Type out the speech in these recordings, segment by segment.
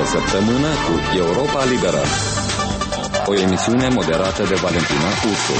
săptămână cu Europa Liberă, o emisiune moderată de Valentina Ursu.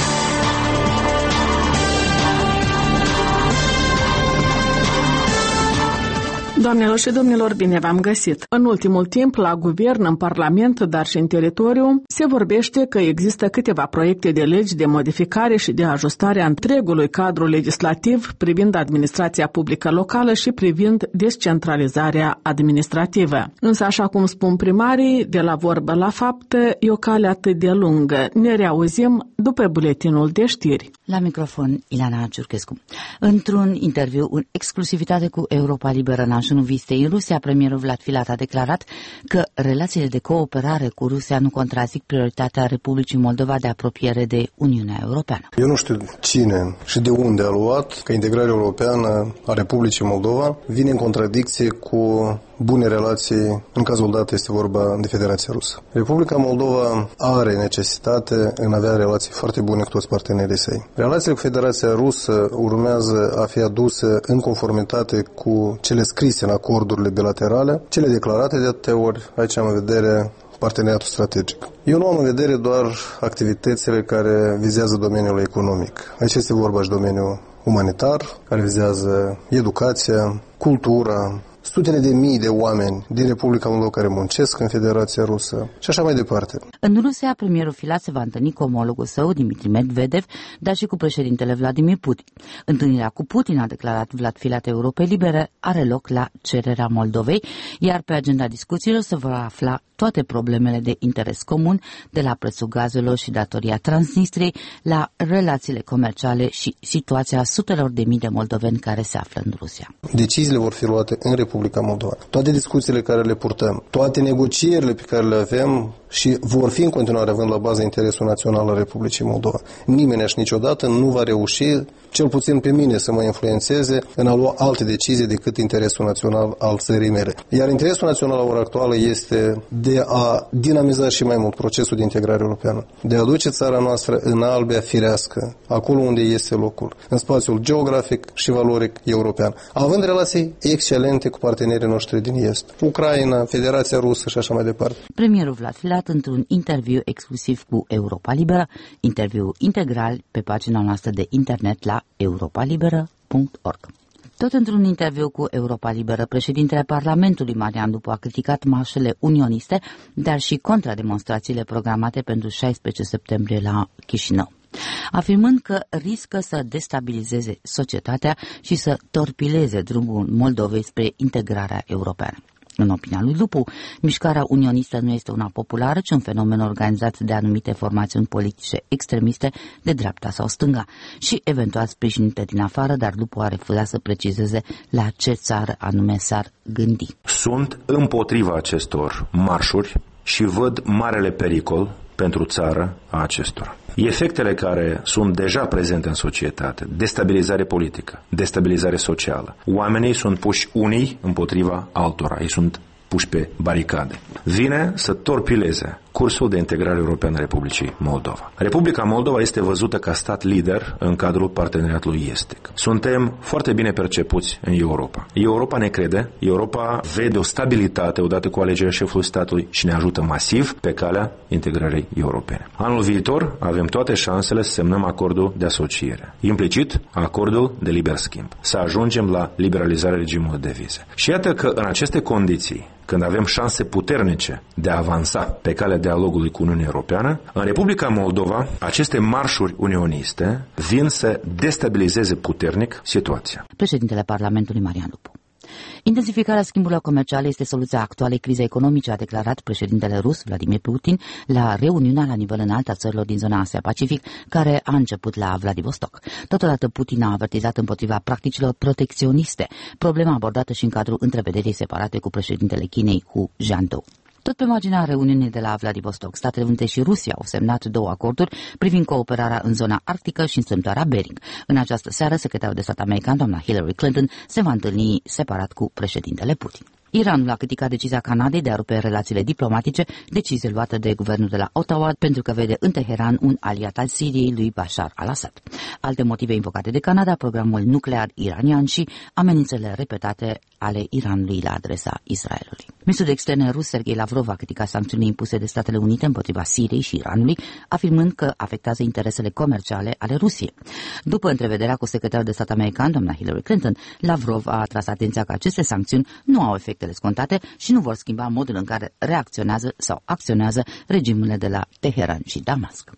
Doamnelor și domnilor, bine v-am găsit! În ultimul timp, la guvern, în Parlament, dar și în teritoriu, se vorbește că există câteva proiecte de legi de modificare și de ajustare a întregului cadru legislativ privind administrația publică locală și privind descentralizarea administrativă. Însă, așa cum spun primarii, de la vorbă la fapt, e o cale atât de lungă. Ne reauzim după buletinul de știri. La microfon, Ileana Ciurchescu. Într-un interviu în exclusivitate cu Europa Liberă în ajunul vizitei în Rusia, premierul Vlad Filat a declarat că relațiile de cooperare cu Rusia nu contrazic prioritatea Republicii Moldova de apropiere de Uniunea Europeană. Eu nu știu cine și de unde a luat că integrarea europeană a Republicii Moldova vine în contradicție cu bune relații, în cazul dat este vorba de Federația Rusă. Republica Moldova are necesitate în a avea relații foarte bune cu toți partenerii săi. Relațiile cu Federația Rusă urmează a fi aduse în conformitate cu cele scrise în acordurile bilaterale, cele declarate de atâtea ori. Aici am în vedere parteneriatul strategic. Eu nu am în vedere doar activitățile care vizează domeniul economic. Aici este vorba și domeniul umanitar, care vizează educația, cultura, sutele de mii de oameni din Republica Moldova care muncesc în Federația Rusă și așa mai departe. În Rusia, premierul Filat se va întâlni cu omologul său, Dmitri Medvedev, dar și cu președintele Vladimir Putin. Întâlnirea cu Putin, a declarat Vlad Filat Europei Libere, are loc la cererea Moldovei, iar pe agenda discuțiilor se vor afla toate problemele de interes comun, de la prețul gazelor și datoria Transnistriei, la relațiile comerciale și situația sutelor de mii de moldoveni care se află în Rusia. Deciziile vor fi luate în Republica Moldova. Toate discuțiile care le purtăm, toate negocierile pe care le avem și vor fi în continuare având la bază interesul național al Republicii Moldova. Nimeni și niciodată nu va reuși, cel puțin pe mine, să mă influențeze în a lua alte decizii decât interesul național al țării mele. Iar interesul național la ora actuală este de a dinamiza și mai mult procesul de integrare europeană, de a duce țara noastră în albia firească, acolo unde este locul, în spațiul geografic și valoric european, având relații excelente cu partenerii noștri din Est, Ucraina, Federația Rusă și așa mai departe. Premierul Vlad Filat într-un interviu exclusiv cu Europa Liberă, interviu integral pe pagina noastră de internet la europalibera.org. Tot într-un interviu cu Europa Liberă, președintele Parlamentului Marian Lupu a criticat marșele unioniste, dar și contrademonstrațiile programate pentru 16 septembrie la Chișinău, afirmând că riscă să destabilizeze societatea și să torpileze drumul Moldovei spre integrarea europeană. În opinia lui Lupu, mișcarea unionistă nu este una populară, ci un fenomen organizat de anumite formațiuni politice extremiste de dreapta sau stânga și eventual sprijinite din afară, dar Lupu a refuzat să precizeze la ce țară anume s-ar gândi. Sunt împotriva acestor marșuri și văd marele pericol pentru țară a acestora. Efectele care sunt deja prezente în societate, destabilizare politică, destabilizare socială. Oamenii sunt puși unii împotriva altora, ei sunt puși pe baricade. Vine să torpileze cursul de integrare europeană a Republicii Moldova. Republica Moldova este văzută ca stat lider în cadrul parteneriatului estic. Suntem foarte bine percepuți în Europa. Europa ne crede, Europa vede o stabilitate odată cu alegerea șefului statului și ne ajută masiv pe calea integrării europene. Anul viitor avem toate șansele să semnăm acordul de asociere. Implicit, acordul de liber schimb. Să ajungem la liberalizarea regimului de vize. Și iată că în aceste condiții, când avem șanse puternice de a avansa pe calea dialogului cu Uniunea Europeană, în Republica Moldova, aceste marșuri unioniste vin să destabilizeze puternic situația. Președintele Parlamentului Marian Lupu. Intensificarea schimburilor comerciale este soluția actualei crize economice, a declarat președintele rus Vladimir Putin la reuniunea la nivel înalt a țărilor din zona Asia-Pacific, care a început la Vladivostok. Totodată Putin a avertizat împotriva practicilor protecționiste, problema abordată și în cadrul întrevederii separate cu președintele Chinei Hu Jintao. Tot pe marginea reuniunii de la Vladivostok, Statele Unite și Rusia au semnat 2 acorduri privind cooperarea în zona arctică și în strâmtoarea Bering. În această seară, secretarul de stat american, doamna Hillary Clinton, se va întâlni separat cu președintele Putin. Iranul a criticat decizia Canadei de a rupe relațiile diplomatice, decizie luată de guvernul de la Ottawa pentru că vede în Teheran un aliat al Siriei lui Bashar al-Assad. Alte motive invocate de Canada, programul nuclear iranian și amenințările repetate ale Iranului la adresa Israelului. Ministrul de Externe rus Sergei Lavrov a criticat sancțiunile impuse de Statele Unite împotriva Siriei și Iranului, afirmând că afectează interesele comerciale ale Rusiei. După întrevederea cu secretarul de stat american, doamna Hillary Clinton, Lavrov a atras atenția că aceste sancțiuni nu au efectele scontate și nu vor schimba modul în care reacționează sau acționează regimurile de la Teheran și Damasc.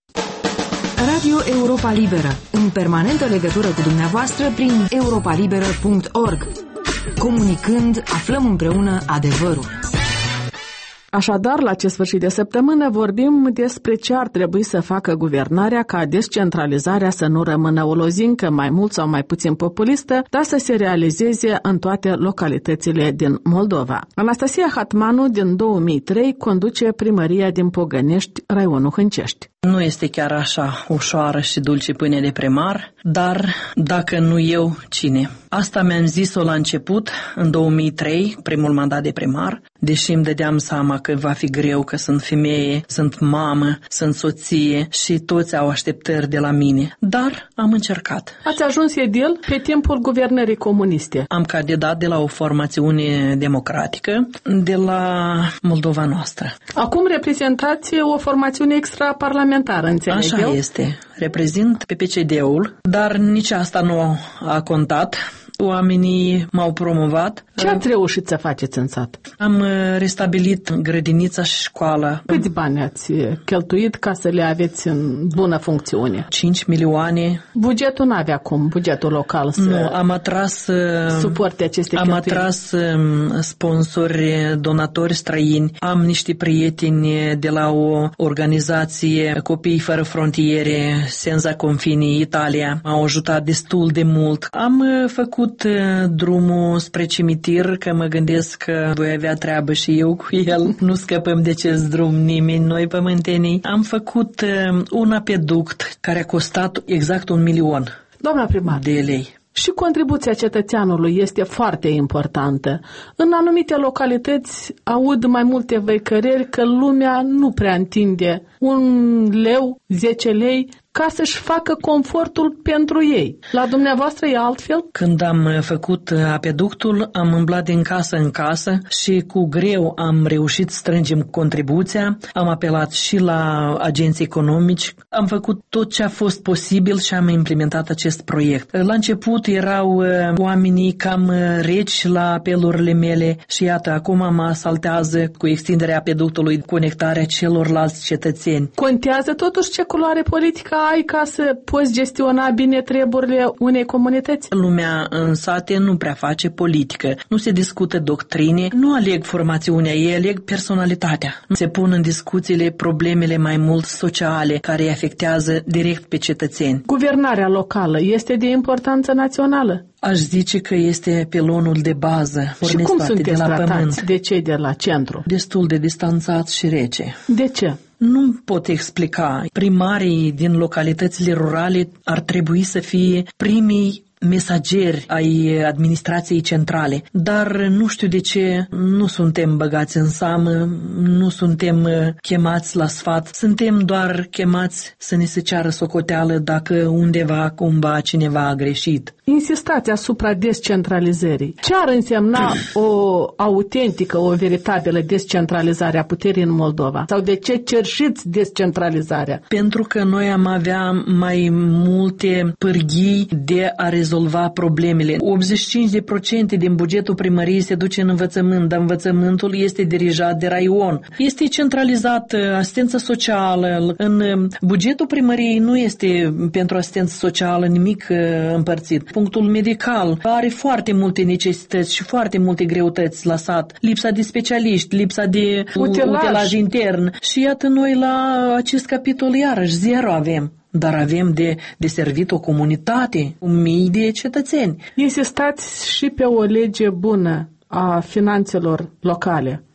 Radio Europa Liberă, în permanentă legătură cu dumneavoastră prin europalibera.org. Comunicând, aflăm împreună adevărul. Așadar, la acest sfârșit de săptămână vorbim despre ce ar trebui să facă guvernarea ca descentralizarea să nu rămână o lozincă mai mult sau mai puțin populistă, dar să se realizeze în toate localitățile din Moldova. Anastasia Hatmanu din 2003 conduce primăria din Pogănești, raionul Hâncești. Nu este chiar așa ușoară și dulce pâine de primar, dar dacă nu eu, cine? Asta mi-am zis-o la început, în 2003, primul mandat de primar, deși îmi dădeam seama că va fi greu, că sunt femeie, sunt mamă, sunt soție și toți au așteptări de la mine. Dar am încercat. Ați ajuns edil pe timpul guvernării comuniste. Am candidat de la o formațiune democratică de la Moldova noastră. Acum reprezentați o formațiune extraparlamentară, înțeleg Așa eu? este. Reprezint pe PCD-ul, dar nici asta nu a contat. Oamenii m-au promovat. Ce ați reușit să faceți în sat? Am restabilit grădinița și școala. Câți bani ați cheltuit ca să le aveți în bună funcțiune? 5 milioane. Bugetul n-avea cum, bugetul local să Nu, am atras suporte aceste cheltuieli. atras sponsori, donatori străini. Am niște prieteni de la o organizație Copii Fără Frontiere, Senza Confini, Italia. M-au ajutat destul de mult. Am făcut drumul spre cimitir, că mă gândesc că voi avea treabă și eu cu el. Nu scăpăm de acest drum nimeni, noi pământenii. Am făcut un apeduct care a costat exact 1 milion Doamna primar, de lei. și contribuția cetățeanului este foarte importantă. În anumite localități aud mai multe văicăreri că lumea nu prea întinde 1 leu, 10 lei, ca să-și facă confortul pentru ei. La dumneavoastră e altfel? Când am făcut apeductul, am umblat din casă în casă și cu greu am reușit să strângem contribuția. Am apelat și la agenții economici. Am făcut tot ce a fost posibil și am implementat acest proiect. La început erau oamenii cam reci la apelurile mele și iată, acum mă asaltează cu extinderea apeductului, conectarea celorlalți cetățeni. Contează totuși ce culoare politică ai ca să poți gestiona bine treburile unei comunități? Lumea în sate nu prea face politică, nu se discută doctrine, nu aleg formațiunea, ei aleg personalitatea. Se pun în discuțiile problemele mai mult sociale, care îi afectează direct pe cetățeni. Guvernarea locală este de importanță națională? Aș zice că este pilonul de bază. Și cum sunteți de la tratați pământ. de cei de la centru? Destul de distanțat și rece. De ce? Nu pot explica. Primarii din localitățile rurale ar trebui să fie primii mesageri ai administrației centrale, dar nu știu de ce nu suntem băgați în seamă, nu suntem chemați la sfat, suntem doar chemați să ne se ceară socoteală dacă undeva, cumva, cineva a greșit. Insistați asupra descentralizării. Ce ar însemna o autentică, o veritabilă descentralizare a puterii în Moldova? Sau de ce cerșiți descentralizarea? Pentru că noi am avea mai multe pârghii de a rezolva problemele. 85% din bugetul primăriei se duce în învățământ, dar învățământul este dirijat de raion. Este centralizat asistența socială. În bugetul primăriei nu este pentru asistență socială nimic împărțit. Punctul medical are foarte multe necesități și foarte multe greutăți la sat. Lipsa de specialiști, lipsa de utilaj intern. Și iată, noi la acest capitol iarăși zero avem. Dar avem de servit o comunitate, 1000 de cetățeni. Insistați și pe o lege bună a finanțelor locale.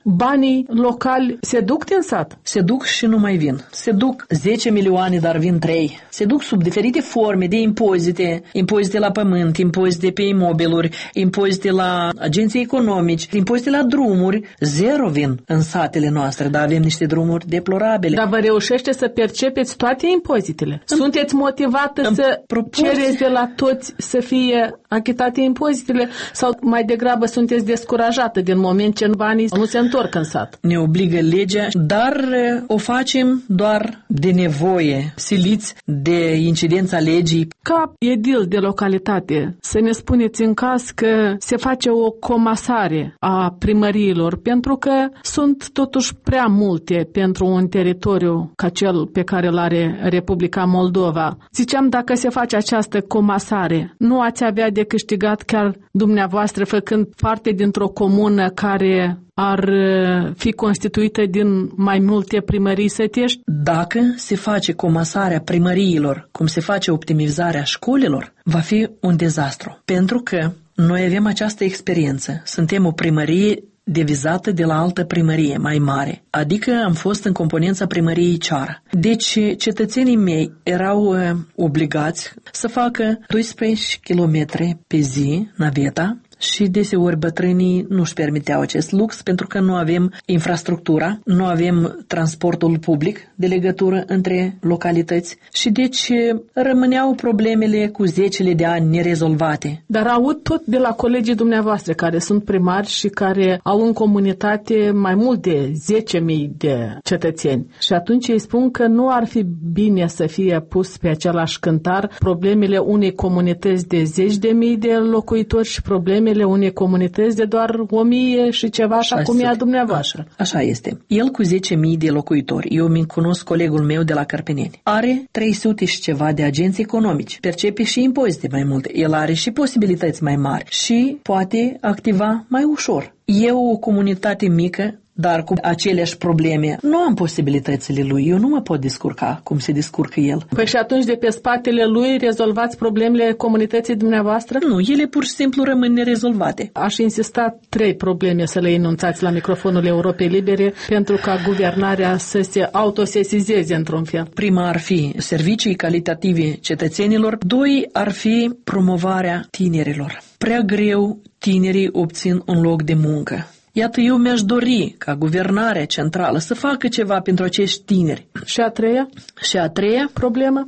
banii locali se duc din sat? Se duc și nu mai vin. Se duc 10 milioane, dar vin 3. Se duc sub diferite forme de impozite la pământ, impozite pe imobiluri, impozite la agenții economici, impozite la drumuri. 0 vin în satele noastre, dar avem niște drumuri deplorabile. Dar vă reușește să percepeți toate impozitele? Sunteți motivată să cereți de la toți să fie achitate impozitele sau mai degrabă sunteți descurajată din moment ce banii nu se întorc în sat? Ne obligă legea, dar o facem doar de nevoie, siliți de incidența legii. Ca edil de localitate, să ne spuneți în caz că se face o comasare a primăriilor, pentru că sunt totuși prea multe pentru un teritoriu ca cel pe care îl are Republica Moldova. Ziceam, dacă se face această comasare, nu ați avea de câștigat chiar dumneavoastră făcând parte dintr-o comună care ar fi constituită din mai multe primării sătești? Dacă se face comasarea primăriilor, cum se face optimizarea școlilor, va fi un dezastru. Pentru că noi avem această experiență. Suntem o primărie devizată de la altă primărie mai mare. Adică am fost în componența primăriei Ceara. Deci cetățenii mei erau obligați să facă 12 km pe zi naveta și deseori bătrânii nu-și permiteau acest lux pentru că nu avem infrastructura, nu avem transportul public de legătură între localități și deci rămâneau problemele cu zecile de ani nerezolvate. Dar aud tot de la colegii dumneavoastră care sunt primari și care au în comunitate mai mult de 10.000 de cetățeni. Și atunci îi spun că nu ar fi bine să fie pus pe același cântar problemele unei comunități de 10.000 de locuitori și problemele unei comunități de doar 1.000 și ceva, așa cum e a dumneavoastră. Așa este. El cu 10.000 de locuitori, eu mi cunosc colegul meu de la Cărpeneni, are 300 și ceva de agenți economici, percepe și impozite mai multe, el are și posibilități mai mari și poate activa mai ușor. Eu, o comunitate mică, dar cu aceleași probleme, nu am posibilitățile lui. Eu nu mă pot descurca cum se descurcă el. Păi și atunci de pe spatele lui rezolvați problemele comunității dumneavoastră? Nu, ele pur și simplu rămân nerezolvate. Aș insista 3 probleme să le enunțați la microfonul Europei Libere pentru ca guvernarea să se autosesizeze într-un fel. Prima ar fi servicii calitative cetățenilor. 2 ar fi promovarea tinerilor. Prea greu tinerii obțin un loc de muncă. Iată, eu mi-aș dori ca guvernarea centrală să facă ceva pentru acești tineri. Și a treia? Și a treia problemă?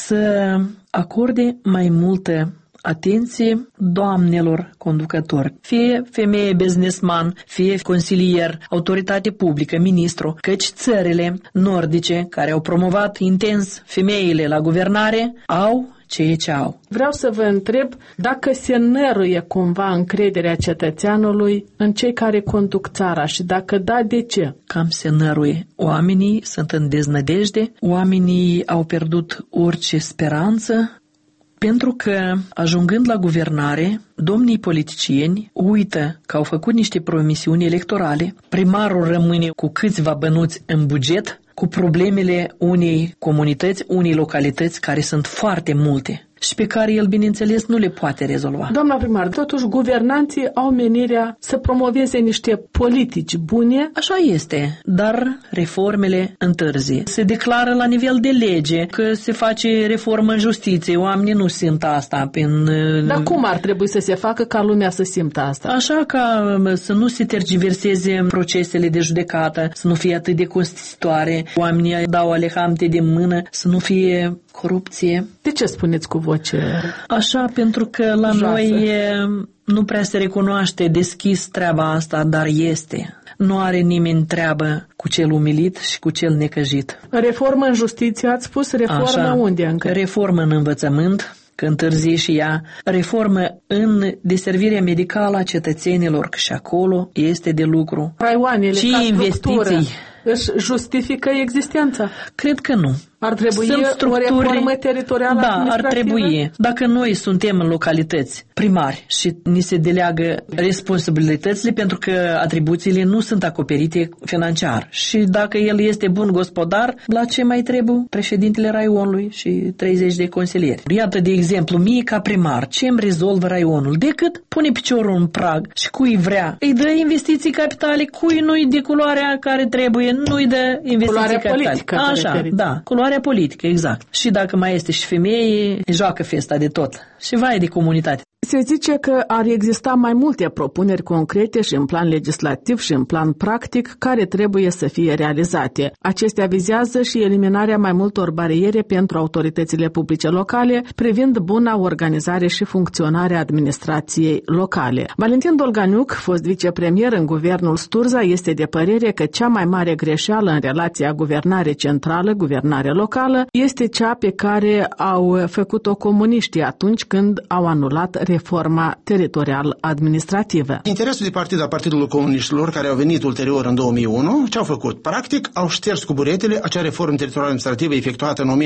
Să acorde mai multă atenție doamnelor conducători, fie femeie businessman, fie consilier, autoritate publică, ministru, căci țările nordice care au promovat intens femeile la guvernare au ceea ce au. Vreau să vă întreb dacă se năruie cumva încrederea cetățeanului în cei care conduc țara și dacă da, de ce? Cam se năruie. Oamenii sunt în deznădejde, oamenii au pierdut orice speranță, pentru că, ajungând la guvernare, domnii politicieni uită că au făcut niște promisiuni electorale, primarul rămâne cu câțiva bănuți în buget, cu problemele unei comunități, unei localități care sunt foarte multe și pe care el, bineînțeles, nu le poate rezolva. Doamna primar, totuși guvernanții au menirea să promoveze niște politici bune. Așa este, dar reformele întârzie. Se declară la nivel de lege că se face reformă în justiție, oamenii nu simt asta. Dar cum ar trebui să se facă ca lumea să simtă asta? Așa ca să nu se tergiverseze procesele de judecată, să nu fie atât de costisitoare, oamenii dau alehamte de mână, să nu fie corupție. De ce spuneți cu voce? Așa, pentru că la noi nu prea se recunoaște deschis treaba asta, dar este. Nu are nimeni treabă cu cel umilit și cu cel necăjit. Reformă în justiție, ați spus? Reformă așa, unde încă? Reformă în învățământ, că întârzie și ea, reformă în deservirea medicală a cetățenilor, că și acolo este de lucru. Raioanele, și investiții își justifică existența? Cred că nu. Ar trebui o reformă teritorială administrativă? Da, ar trebui. Dacă noi suntem în localități primari și ni se deleagă responsabilitățile pentru că atribuțiile nu sunt acoperite financiar și dacă el este bun gospodar, la ce mai trebuie președintele raionului și 30 de consilieri? Iată, de exemplu, mie ca primar, ce îmi rezolvă raionul? Decât pune piciorul în prag și cui vrea, îi dă investiții capitale, cui nu-i de culoarea care trebuie, nu-i dă investiții culoarea capitale. Politică, așa, da, culoarea politică, exact. Și dacă mai este și femeie, joacă festa de tot. Și vai de comunitate. Se zice că ar exista mai multe propuneri concrete și în plan legislativ și în plan practic care trebuie să fie realizate. Acestea vizează și eliminarea mai multor bariere pentru autoritățile publice locale privind buna organizare și funcționare a administrației locale. Valentin Dolganiuc, fost vicepremier în guvernul Sturza, este de părere că cea mai mare greșeală în relația guvernare centrală-guvernare locală este cea pe care au făcut-o comuniștii atunci când au anulat reforma teritorial-administrativă. Interesul de partid al Partidului Comuniștilor, care au venit ulterior în 2001, ce au făcut? Practic, au șters cu buretele acea reformă teritorial-administrativă efectuată în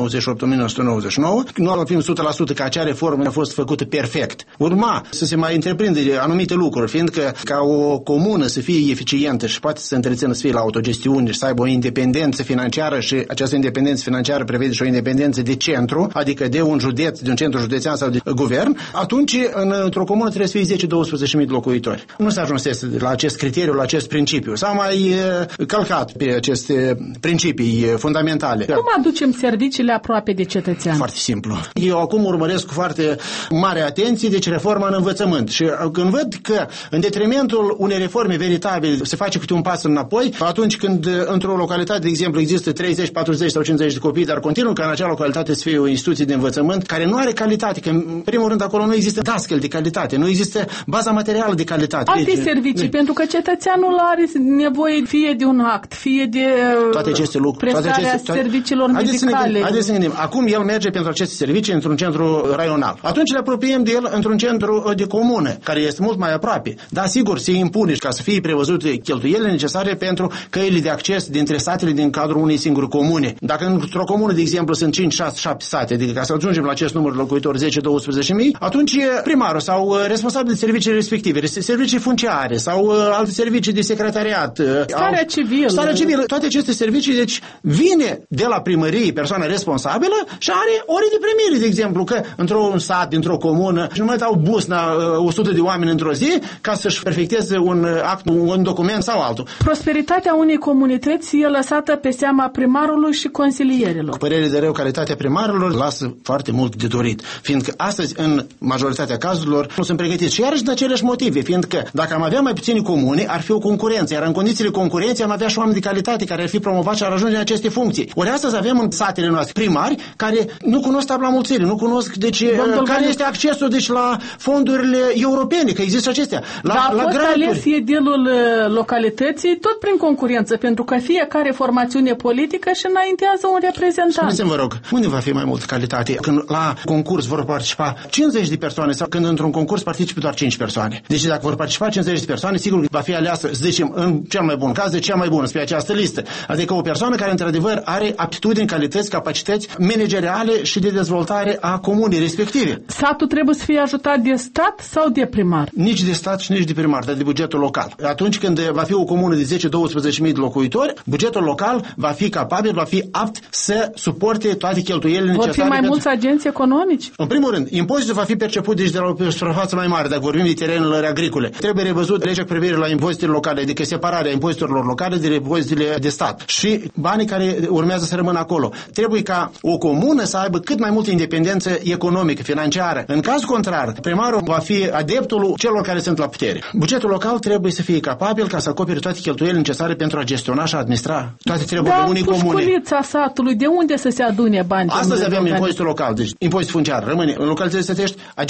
1998-1999. Nu avem 100% că acea reformă a fost făcută perfect. Urma să se mai întreprinde anumite lucruri, fiindcă ca o comună să fie eficientă și poate să se întrețină, să fie la autogestiune și să aibă o independență financiară și această independență financiară prevede și o independență de centru, adică de un județ, de un centru județean sau de guvern, atunci într-o comună trebuie să fie 10-12.000 de locuitori. Nu s-a ajuns la acest criteriu, la acest principiu. S-a mai călcat pe aceste principii fundamentale. Cum aducem serviciile aproape de cetățean? Foarte simplu. Eu acum urmăresc cu foarte mare atenție reforma în învățământ și când văd că în detrimentul unei reforme veritabile se face câte un pas înapoi, atunci când într-o localitate, de exemplu, există 30, 40 sau 50 de copii, dar continuă ca în acea localitate să fie o instituție de învățământ care nu are calitate, că în primul rând acolo nu există dascăl de calitate, nu există baza materială de calitate. Alte servicii, pentru că cetățeanul are nevoie fie de un act, fie de toate aceste lucruri, prestarea serviciilor medicale. Haideți să ne gândim. Acum el merge pentru aceste servicii într-un centru raional. Atunci le apropiem de el într-un centru de comună, care este mult mai aproape. Dar sigur, se impune ca să fie prevăzute cheltuielile necesare pentru căile de acces dintre satele din cadrul unei singuri comune. Dacă într-o comună, de exemplu, sunt 5, 6, 7 sate, adică ca să ajungem la acest număr de locuitori 10-12.000, atunci primarul sau responsabil de serviciile respective, servicii funciare sau alte servicii de secretariat, starea civilă, toate aceste servicii, deci vine de la primărie persoana responsabilă și are ore de primire, de exemplu, că într-un sat, dintr-o comună, și nu mai dau busna 100 de oameni într-o zi ca să-și perfecteze un act, un document sau altul. Prosperitatea unei comunități e lăsată pe seama primarului și consilierilor. Cu părere de rău, calitatea primarilor lasă foarte mult de dorit, fiindcă astăzi, în majoritatea cazurilor, nu sunt pregătiți. Și iarăși de aceleași motive, fiindcă dacă am avea mai puține comune, ar fi o concurență, iar în condițiile concurenței am avea și oameni de calitate care ar fi promovați și ar ajunge în aceste funcții. Ori astăzi avem în satele noastre primari care nu cunosc tabla mulțirii, nu cunosc care este accesul la fondurile europene, că există acestea. A fost ales edelul localității tot prin concurență, pentru că fiecare formațiune politică și înaintează un reprezentant. Spuneți-mi, vă rog, unde va fi mai multă calitate? Când la concurs vor participa 50 de persoane sau când într-un concurs participă doar 5 persoane. Deci dacă vor participa 50 de persoane, sigur că va fi aleasă, să zicem, în cel mai bun caz, de cea mai bună pe această listă. Adică o persoană care într-adevăr are aptitudini, calități, capacități manageriale și de dezvoltare a comunei respective. Satul trebuie să fie ajutat de stat sau de primar? Nici de stat și nici de primar, dar de bugetul local. Atunci când va fi o comună de 10-12.000 de locuitori, bugetul local va fi capabil, va fi apt să suporte toate cheltuielile necesare. Vor fi mai mulți agenți economici? În primul rând, impozitul va fi perceput deci de la o suprafață mai mare, dacă vorbim de terenurile agricole. Trebuie revăzut legea cu privire la impozitele locale, adică separarea impozitelor locale de impozitele de stat și banii care urmează să rămână acolo. Trebuie ca o comună să aibă cât mai multă independență economică, financiară. În caz contrar, primarul va fi adeptul celor care sunt la putere. Bugetul local trebuie să fie capabil ca să acopere toate cheltuielile necesare pentru a gestiona și a administra toate treburile unei comune. Pușculița satului, de unde să se adune bani? Astăzi avem impozitul local, deci impozitul funciar rămâne în localitățile sătești,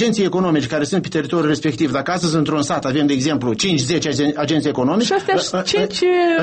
agenții economici care sunt pe teritoriul respectiv, dacă astăzi într-un sat avem, de exemplu, 5-10 agenții economici, și astea 5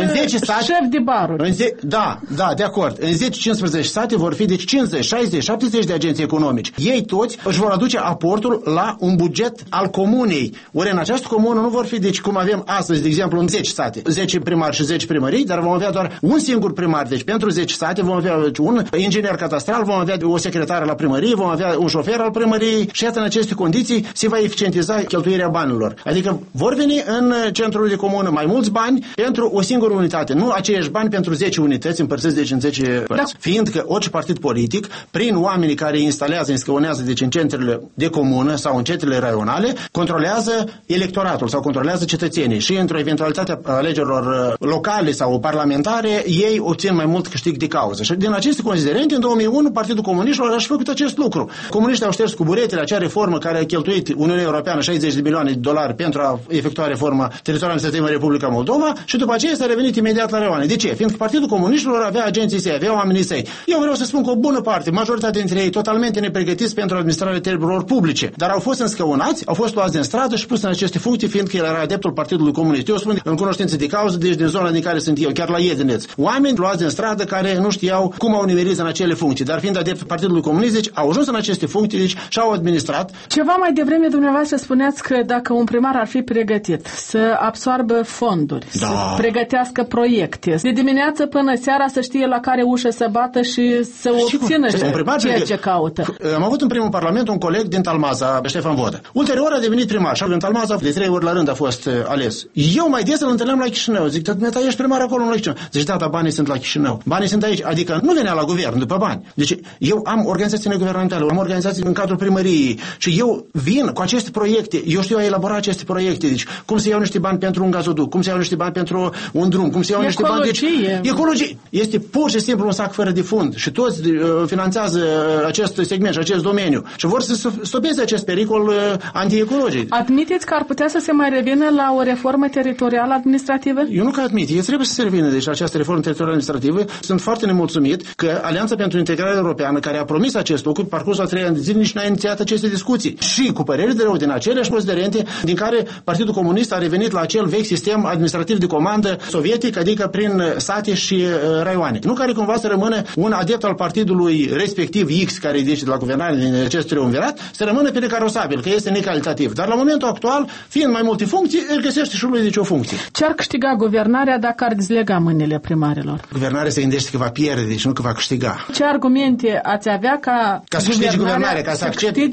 șefi de baruri. Da, de acord. În 10-15 sate vor fi deci 50, 60, 70 de agenții economici. Ei toți își vor aduce aportul la un buget al comunei. Ori în această comună nu vor fi, deci cum avem astăzi, de exemplu, în 10 sate, 10 primari și 10 primării, dar vom avea doar un singur primar. Deci pentru 10 sate vom avea un inginer cadastral, vom avea o secretară la primărie, vom avea un șofer al primăriei și iată, în aceste condiții se va eficientiza cheltuirea banilor. Adică vor veni în centrul de comună mai mulți bani pentru o singură unitate, nu aceiași bani pentru 10 unități împărțiți deci în 10 părți. Da. Fiindcă orice partid politic, prin oamenii care instalează, înscăunează deci în centrele de comună sau în centrele raionale, controlează electoratul sau controlează cetățenii și într-o eventualitate a alegerilor locale sau parlamentare, ei obțin mai mult câștig de cauză. Și din aceste considerente, în 2001, Partidul Comuniștilor a făcut acest lucru. Comuniștii au șters cu buretele acea reformă care a cheltuit Uniunea Europeană 60 de milioane de dolari pentru a efectua reforma teritorială administrativă în Republica Moldova și după aceea s-a revenit imediat la raioane. De ce? Fiindcă Partidul Comuniștilor avea agenții săi, avea oamenii săi. Eu vreau să spun că o bună parte, majoritatea dintre ei, totalmente nepregătiți pentru administrarea teritoriilor publice, dar au fost înscăunați, au fost luați din stradă și pus în aceste funcții, fiindcă el era adeptul Partidului Comunist. Eu spun în cunoștință de cauză, deci din zona din care sunt eu, chiar la Iedineț. Oameni luați din stradă care nu știau cum au nimerit în acele funcții, dar fiind adeptul Partidului Comunist, deci au ajuns în aceste funcții, deci și-au administrat. Ceva mai devreme dumneavoastră spuneați că dacă un primar ar fi pregătit să absoarbă fonduri, să pregătească proiecte, de dimineață până seara să știe la care ușă să bată și să obțină ceea ce caută. Am avut în primul parlament un coleg din Talmaza, Ștefan Vodă. Ulterior a devenit primar și în Talmaza de 3 ori la rând a fost ales. Eu mai des îl întâlneam la Chișinău. Zic, dumneata, ești primar acolo în Chișinău. Zici, da, dar banii sunt la Chișinău. Banii sunt aici. Adică nu venea la guvern după bani. Deci eu am organizații neguvernamentale, am organizații în cadrul primăriei și eu vin cu aceste proiecte. Eu știu a elabora aceste proiecte. Deci cum să iau niște bani pentru un gazoduc, cum să iau niște bani pentru un drum, cum să iau niște bani. Deci ecologie. Este pur și simplu un sac fără de fund și toți finanțează acest segment și acest domeniu și vor să stopeze acest pericol antiecologic. Admiteți că ar putea să se mai revină la o reformă teritorială administrativă? Eu nu că admit, ei trebuie să se revină deci la această reformă teritorială administrativă. Sunt foarte nemulțumit că Alianța pentru Integrare Europeană, care a promis acest lucru, pe parcursul a 3 ani de zile nici n-a inițiat aceste discuții. Și cu păreri de rău din aceleași considerente din care Partidul Comunist a revenit la acel vechi sistem administrativ de comandă sovietic, adică prin sate și raioane. Nu care cumva să rămână un adept al partidului respectiv X, care zice de la guvernare din acest triumvirat, să rămână pe necarosabil, că este necalitativ. Dar la momentul actual, fiind mai multe funcții, îl găsește și lui o funcție. Ce ar câștiga guvernarea dacă ar dezlega mâinile primarilor? Guvernarea se gândește că va pierde, deci nu că va câștiga. Ce argumente ați avea ca să câștige guvernarea, ca să accepte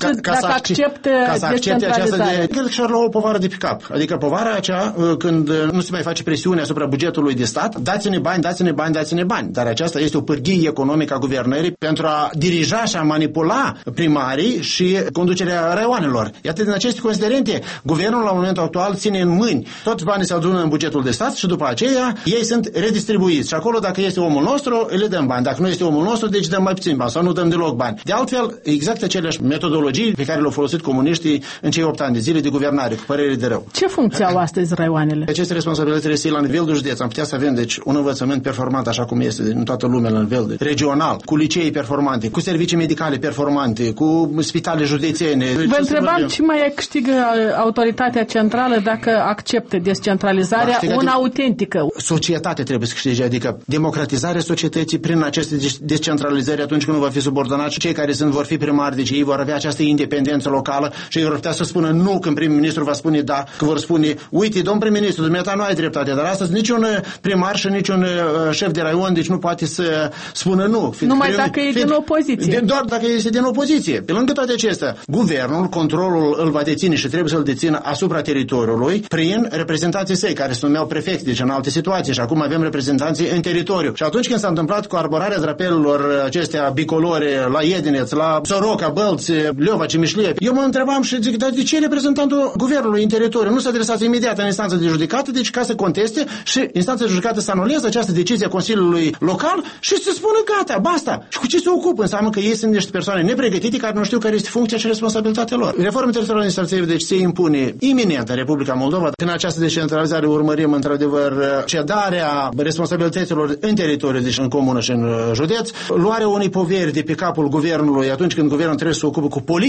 descentralizarea? Cred că și-ar lua o povară de pe cap. Adică povara aceea, când nu se mai face presiune asupra bugetului de stat, dați-ne bani, dați-ne bani, dați-ne bani. Dar aceasta este o pârghie economică a guvernării pentru a dirija și a manipula primarii și conducerea raioanelor. Iată, din aceste considerente, guvernul la momentul actual ține în mâini. Toți banii se adună în bugetul de stat și după aceea ei sunt redistribuiți. Și acolo, dacă este omul nostru, le dăm bani. Dacă nu este omul nostru, deci dăm mai puțin bani sau nu dăm deloc bani. De altfel, exact aceleași metodologii pe care le-au folosit comuniștii în cei 8 ani de zile de guvernare, cu părere de rău. Ce funcție au astăzi raioanele? Aceste responsabilități restul la nivel de județ. Am putea să avem deci un învățământ performant așa cum este în toată lumea la nivel regional, cu licee performante, cu servicii medicale performante, cu spitale județene. Vă întrebam ce mai câștigă autoritatea centrală dacă acceptă descentralizarea una autentică. Societatea trebuie să câștige, adică democratizarea societății prin aceste descentralizări atunci când nu va fi subordonat și cei care vor fi primari, deci ei vor avea această independență locală și ei vor putea să spună nu când prim-ministru va spune da, că vor spune uite, domn prim-ministru, dumneata nu ai dreptate, dar astăzi niciun primar și niciun șef de raion deci nu poate să spună nu. Numai dacă e din opoziție. Doar dacă este din opoziție. Pe lângă toate acestea, guvernul, controlul îl va deține și trebuie să-l dețină asupra teritoriului prin reprezentanții săi, care se numeau prefecți, deci în alte situații și acum avem reprezentanții în teritoriu. Și atunci când s-a întâmplat cu arborarea drapelelor acestea bicolore la Iedineț, la Soroca, Bălți, Leova, Cimișlie, eu mă întrebam și zic, dar de ce reprezentantul guvernului în teritoriu nu se adresează imediat în instanța de judecată, deci ca să conteste și instanța de judecată să anuleze această decizie a Consiliului Local și să spună gata, basta. Și cu ce se ocupă? Înseamnă că ei sunt niște persoane nepregătite care nu știu care este funcția și responsabilitatea lor. Reforma teritorială administrativă deci se impune iminent în Republica Moldova. În această descentralizare urmărim într-adevăr cedarea responsabilităților în teritoriu, deci în comună și în județ, luarea unei poveri de pe capul guvernului atunci când guvernul trebuie să se ocupe cu politicile în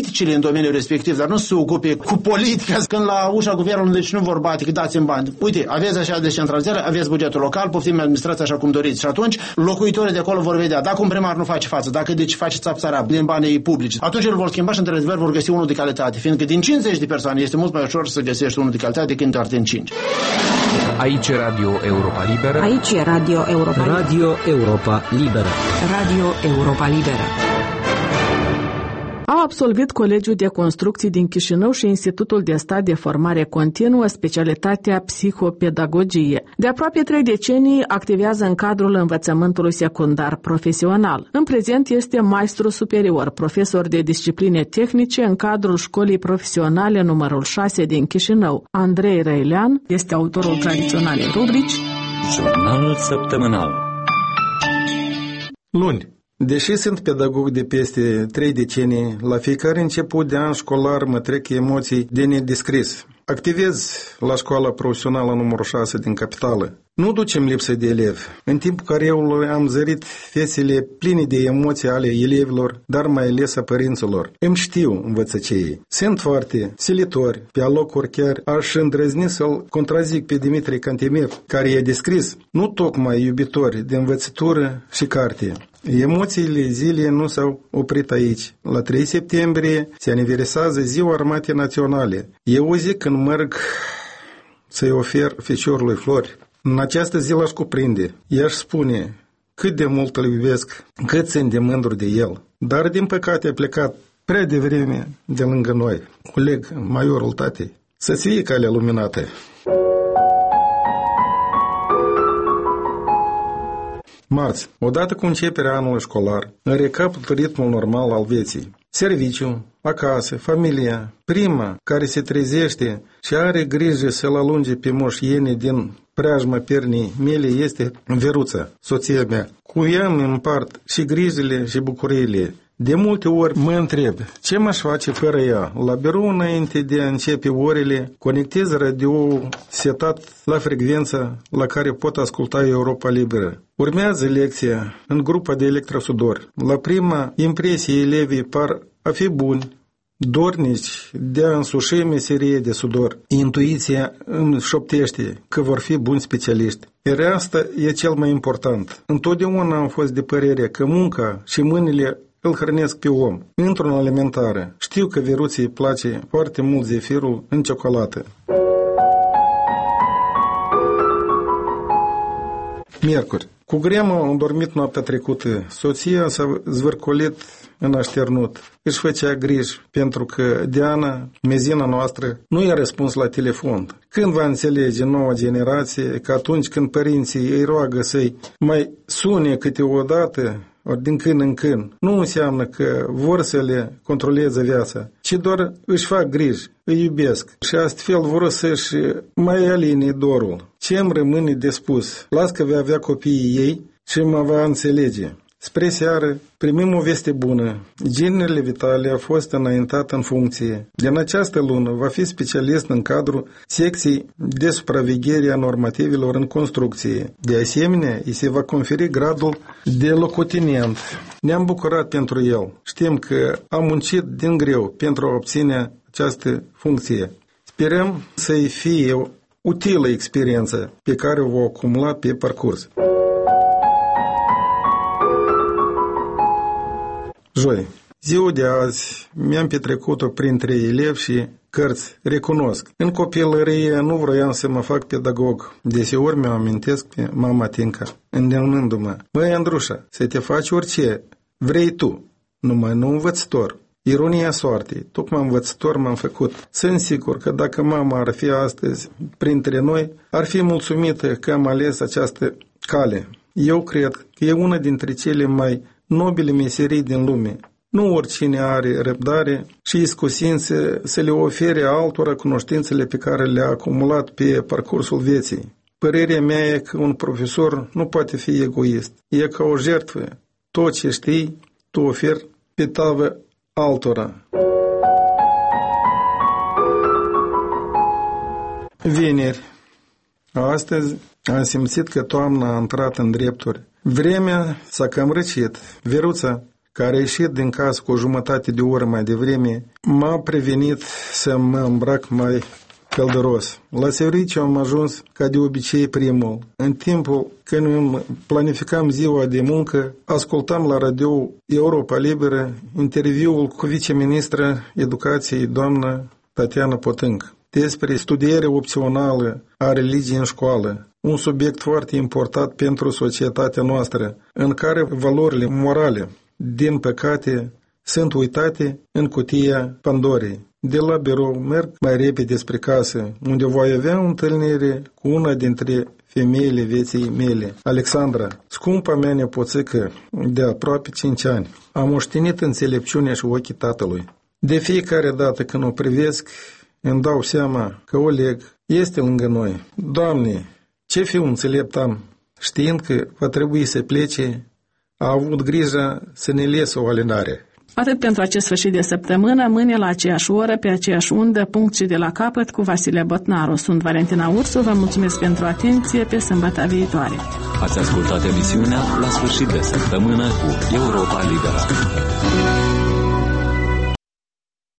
domeniul respectiv, dar nu se ocupe cu politica, când la ușa guvernului deci nu vor bate, că dați-mi bani. Uite, aveți așa descentralizare, aveți bugetul local, poftim administrația așa cum doriți. Și atunci locuitorii de acolo vor vedea, dacă un primar nu face față, dacă deci face țap-țarap din banii publici, atunci îl vor schimba și într-adevăr vor găsi unul de calitate, fiindcă din 50 de persoane este mult mai ușor să găsești unul de calitate decât doar din 5. Aici e Radio Europa Liberă. Aici e Radio Europa Liberă. Radio Europa Liberă. Radio Europa Liberă. A absolvit Colegiul de Construcții din Chișinău și Institutul de Stat de Formare Continuă, specialitatea psihopedagogie. De aproape 3 decenii activează în cadrul învățământului secundar profesional. În prezent este maestru superior, profesor de discipline tehnice în cadrul Școlii Profesionale numărul 6 din Chișinău. Andrei Răilean este autorul tradiționalei rubrici Jurnal săptămânal. Luni. Deși sunt pedagog de peste 3 decenii, la fiecare început de an școlar mă trec emoții de nedescris. Activez la școala profesională numărul 6 din capitală. Nu ducem lipsă de elevi. În timpul careului am zărit fețele pline de emoții ale elevilor, dar mai ales a părinților. Îmi știu învățăceii. Sunt foarte silitori, pe alocuri chiar aș îndrăzni să-l contrazic pe Dimitrie Cantemir, care i-a descris nu tocmai iubitori de învățătură și carte. Emoțiile zilei nu s-au oprit aici. La 3 septembrie se aniversează Ziua Armatei Naționale. Eu o zic când merg să-i ofer feciorului flori. În această zi l-aș cuprinde. I-aș spune cât de mult îl iubesc, cât sunt de mândru de el. Dar din păcate a plecat prea devreme de lângă noi. Coleg, maiorul tatei, să-ți fie calea luminată. Marți, odată cu începerea anului școlar, în recapătul ritmul normal al vieții. Serviciu, acasă, familia, prima care se trezește și are grijă să-l alunge pe moșiene din preajma pernii mele este Veruța, soția mea. Cu ea îmi împart și grijile și bucuriile. De multe ori mă întreb, ce m-aș face fără ea? La birou, înainte de a începe orele, conectez radio setat la frecvența la care pot asculta Europa Liberă. Urmează lecția în grupa de electrosudor. La prima impresie elevii par a fi buni, dornici de a însuși meserie de sudor. Intuiția îmi șoptește că vor fi buni specialiști. Iar asta e cel mai important. Întotdeauna am fost de părere că munca și mâinile îl hrănesc pe om. Într-un alimentară. Știu că Veruții îi place foarte mult zefirul în ciocolată. Miercuri. Cu greu am dormit noaptea trecută. Soția s-a zvârcolit în așternut. Își făcea griji pentru că Diana, mezina noastră, nu i-a răspuns la telefon. Când va înțelege noua generație că atunci când părinții îi roagă să-i mai sune câteodată, ori din când în când, nu înseamnă că vor să le controleze viața, ci doar își fac griji, îi iubesc și astfel vor să-și mai aline dorul. Ce îmi rămâne de spus? Las că vei avea copiii ei și mă va înțelege. Spre seară primim o veste bună. Genele vitale a fost înaintat în funcție. Din această lună va fi specialist în cadrul secției de supraveghere a normativelor în construcție. De asemenea, îi se va conferi gradul de locotenent. Ne-am bucurat pentru el. Știm că a muncit din greu pentru a obține această funcție. Sperăm să-i fie utilă experiența pe care o va acumula pe parcurs. Joi. Ziua de azi mi-am petrecut-o printre elevi și cărți. Recunosc. În copilărie nu vroiam să mă fac pedagog. Deseori mi-o amintesc pe mama Tinca, îndemnându-mă. Măi, Andrușa, să te faci orice vrei tu, numai nu învățător. Ironia soartei. Tocmai învățător m-am făcut. Sunt sigur că dacă mama ar fi astăzi printre noi, ar fi mulțumită că am ales această cale. Eu cred că e una dintre cele mai nobile meserii din lume. Nu oricine are răbdare și iscusință să le ofere altora cunoștințele pe care le-a acumulat pe parcursul vieții. Părerea mea e că un profesor nu poate fi egoist. E ca o jertfă. Tot ce știi, tu oferi pe tavă altora. Vineri. Astăzi am simțit că toamna a intrat în drepturi. Vremea s-a cam răcit. Veruța, care a ieșit din casă cu o jumătate de oră mai devreme, m-a prevenit să mă îmbrac mai călduros. La serviciu am ajuns ca de obicei primul. În timpul când planificam ziua de muncă, ascultam la radio Europa Liberă interviul cu viceministra educației, doamna Tatiana Potânc, despre studierea opțională a religiei în școală, un subiect foarte important pentru societatea noastră, în care valorile morale, din păcate, sunt uitate în cutia Pandorei. De la birou merg mai repede spre casă, unde voi avea o întâlnire cu una dintre femeile vieții mele, Alexandra, scumpa mea nepoțică de aproape 5 ani. Am moștenit înțelepciunea și ochii tatălui. De fiecare dată când o privesc, îmi dau seama că Oleg este lângă noi. Doamne, ce fiu înțelept am, știind că va trebui să plece, a avut grijă să ne lese o alinare. Atât pentru acest sfârșit de săptămână, mâine la aceeași oră, pe aceeași undă, punct și de la capăt, cu Vasile Botnaru. Sunt Valentina Ursu, vă mulțumesc pentru atenție, pe sâmbătă viitoare. Ați ascultat emisiunea La sfârșit de săptămână cu Europa Liberă.